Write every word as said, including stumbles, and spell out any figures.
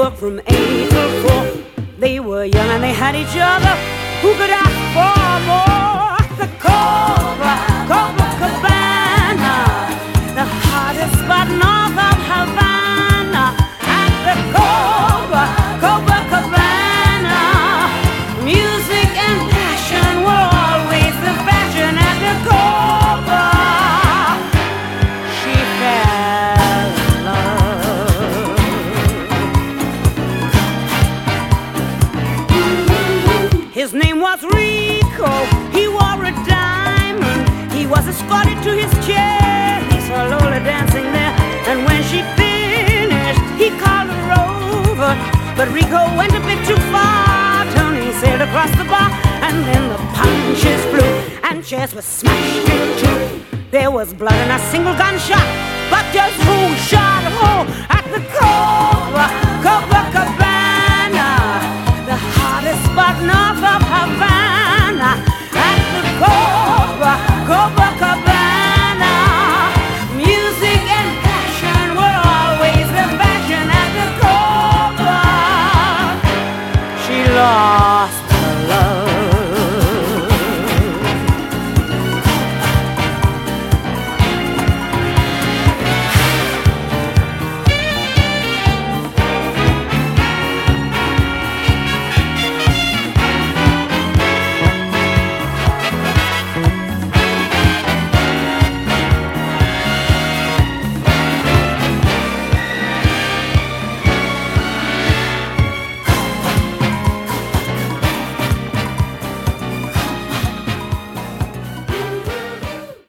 worked from eight till four. They were young and they had each other. Who could ask for more? The Cobra, Cobra Cabana, the hottest spot north of Havana. At the Cobra, Cobra Cabana, music and passion were always the fashion. At the Cobra, she fell in love. His name was Rico, he wore a diamond. He was escorted to his chair. He saw Lola dancing there, and when she finished, he called her over. But Rico went a bit too far, turning sailed across the bar, and then the punches flew, and chairs were smashed in two. There was blood and a single gunshot, but just who shot who? At the Cobra, Cobra